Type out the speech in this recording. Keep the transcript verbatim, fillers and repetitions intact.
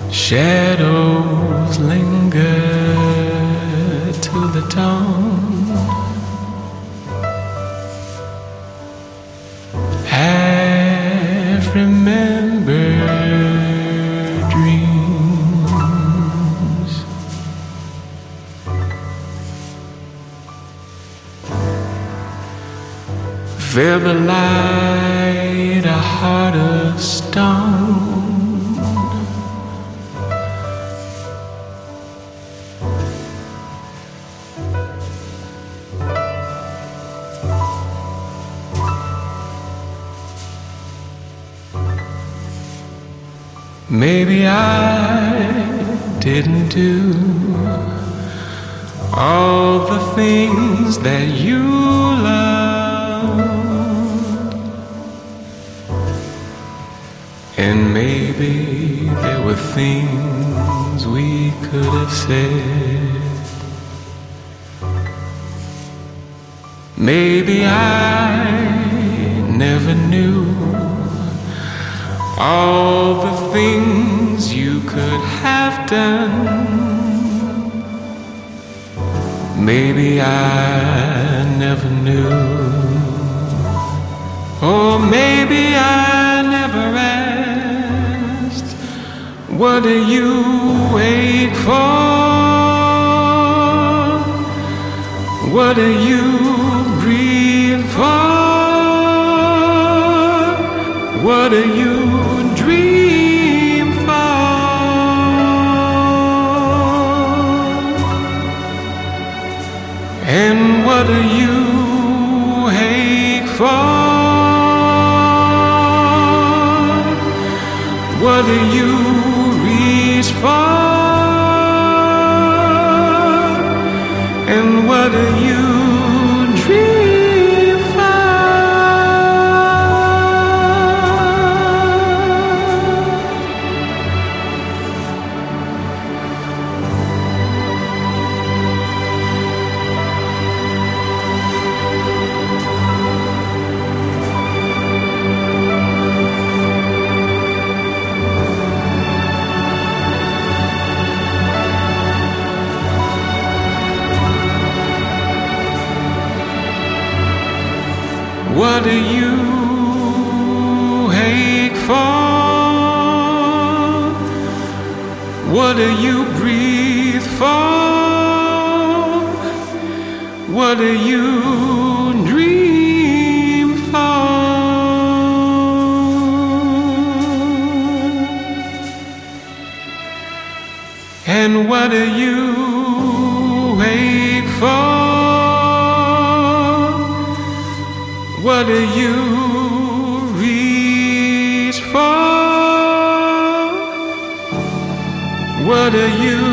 Shadows linger till the dawn. Half remembered dreams. Feel the light, a heart of stone. Maybe I didn't do all the things that you love, and maybe there were things we could have said. Maybe I never knew all the things you could have done. Maybe I never knew. Or maybe I never asked, what do you wait for? What do you breathe for? What do you dream for? And what do you ache for? What do you reach for? And what do you dream for? What do you ache for? What do you breathe for? What do you dream for? And what do you ache for? What do you reach for? What do you